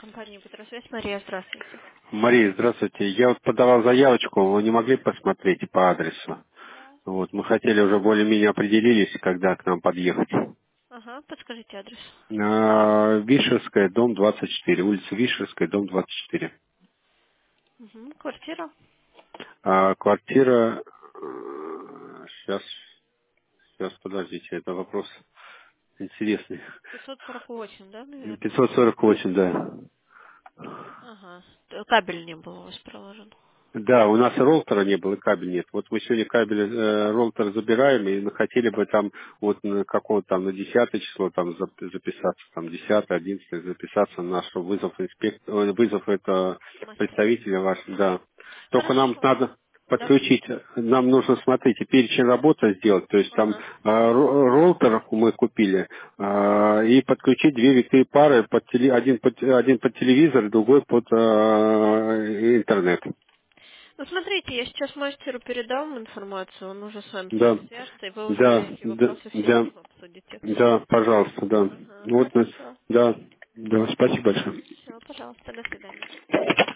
Компания Петросвязь. Мария, здравствуйте. Мария, здравствуйте. Я вот подавал заявочку, вы не могли посмотреть по адресу? Вот, мы хотели уже более-менее определились, когда к нам подъехать. Ага, подскажите адрес. Вишерская, дом 24, улица Вишерская, дом 24. Угу. Квартира Квартира, сейчас, подождите, это вопрос интересный. 548, да, наверное? 548, да. Ага. Кабель не был у вас проложен. Да, у нас роутера не было, и кабель нет. Вот мы сегодня кабель роутер забираем, и мы хотели бы там вот на какого-то там на 10 число там записаться, там 10, 11 записаться на наш вызов вызов это Мастера. представителя вашего, да. Только нам Хорошо. надо Да. подключить, нам нужно, смотрите, перечень работы сделать, то есть там Ага. роутер мы купили, и подключить две витые пары, один под телевизор, другой под интернет. Ну, смотрите, я сейчас мастеру передам информацию, он уже с вами Да, свяжется, и вы уже да, эти да, вопросы все да, обсудите. да, пожалуйста, да. Ага, Вот, хорошо. да, да, спасибо большое. Все, пожалуйста, до свидания.